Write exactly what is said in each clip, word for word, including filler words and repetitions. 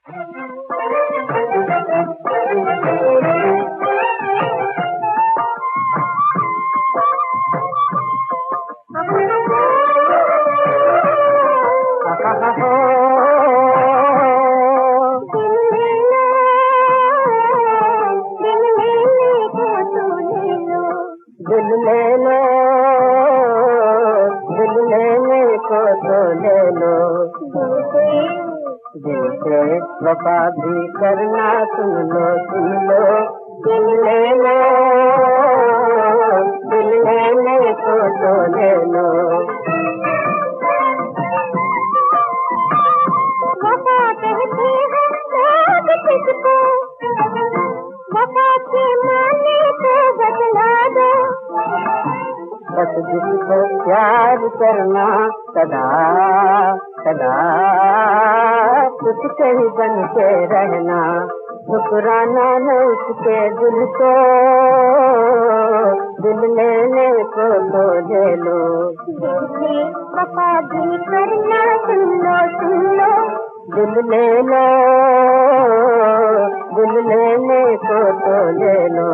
दिल ले लो, दिल लेने को तो ले लो, दिल से वफा भी करना, सुन लो सुन लो, दिल ले लो, दिल लेने को तो ले लो। वफा कहते हैं लोग किसको, वफा के माने तो बतला दो, बस जिसको प्यार करना सदा सदा उसके ही बन के रहना, ठुकराना न उसके दिल को, दिल लेने को तो ले लो, दिल से वफा भी करना, सुन लो सुन लो, दिल ले लो, दिल लेने को तो ले लो।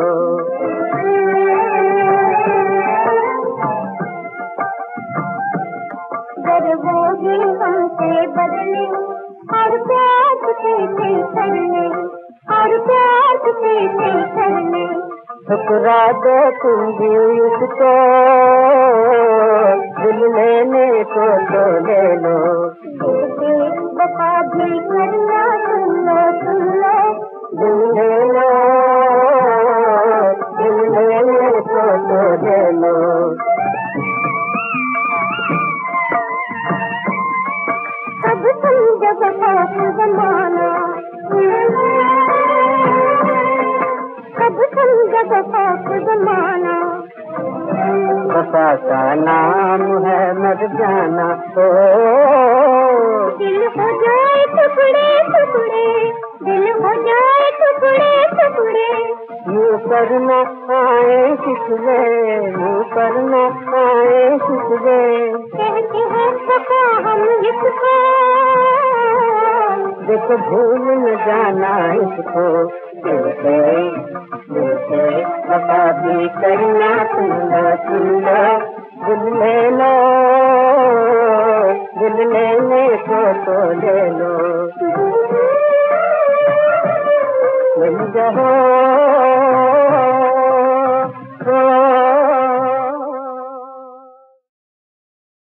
अगर वो ही हमसे बदले और प्यार से करने, और प्यार से करने, ठुकरा दो तुम भी उसको, दिल लेने को तो ले लो, दिल से वफा भी करना, सुन लो सुन लो, दिल ले लो, दिल लेने को तो ले लो। अब समझो वफा का ज़माना, अब समझो वफा का ज़माना, वफा का नाम है मर जाना, ओ दिल हो जाए टुकड़े टुकड़े, दिल हो जाए टुकड़े टुकड़े, यूं करना आए किसवे, यूं करना आए किसवे, कहते हैं वफा हम इसको, देखो भूल न जाना इसको, दिल से दिल से वफा भी करना, सुन लो सुन लो, दिल ले लो, दिल लेने को तो ले लो, मिल जाओ